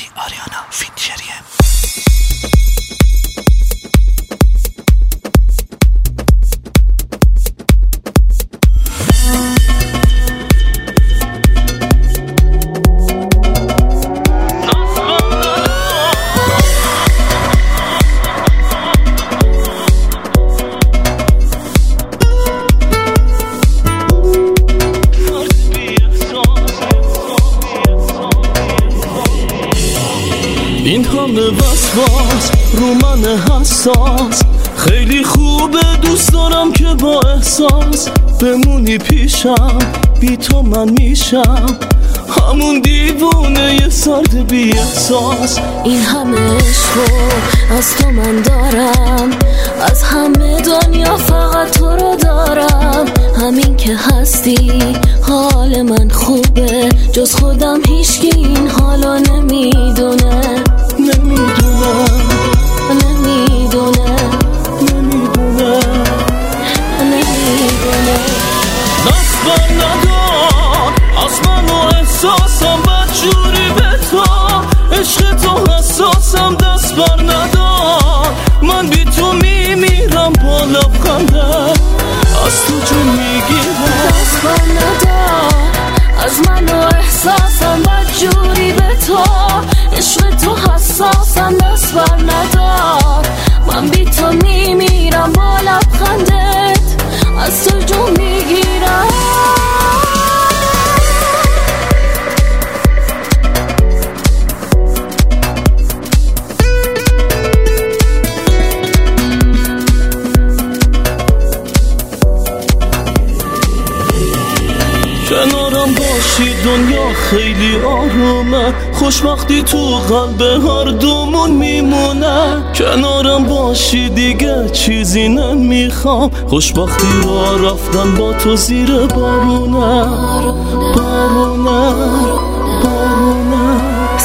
آریانا فینچریه. این همه وسواس رو من حساس، خیلی خوبه دوست دارم که با احساس بمونی پیشم، بی تو من میشم همون دیوونه یه سرد بی احساس. این همه عشقو از تو من دارم، از همه دنیا فقط تو رو دارم. همین که هستی حال من خوبه، جز خودم هیچکی این حالو نمیدونه. دست بر ندار از من و احساسم، بدجوری به تو عشق تو حساسم. دست بر ندار من بی تو میمیرم با لبخنده از تو جون میگیرم. دست بر ندار از من و احساسم، بدجوری به تو عشق تو حساسم. دست بر ندار من بی تو میمیرم با لبخندت از تو جون میگیرم. کنارم باشی دنیا خیلی آرومه، خوشبختی تو قلب هر دومون میمونه. کنارم باشی دیگه چیزی نمیخوام، خوشبختی را رفتن با تو زیر بارونه. بارونه بارونه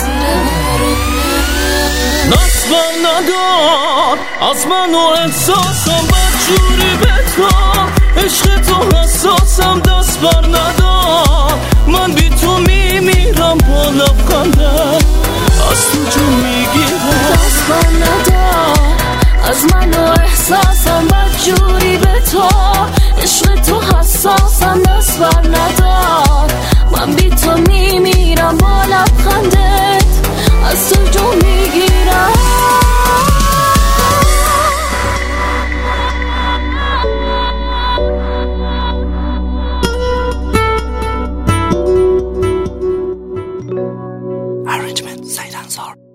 دست بر ندار از من و احساسم، بدجوری به تو عشق تو حساسم. دست بر ندار من بی تو میمیرم با لبخنده از تو جون میگیرم. دست بر ندار از من و احساسم، بدجوری به تو عشق تو حساسم. دست بر ندار من بی تو میمیرم با لبخندت از تو جون میگیرم. Arrangement Said Ansar.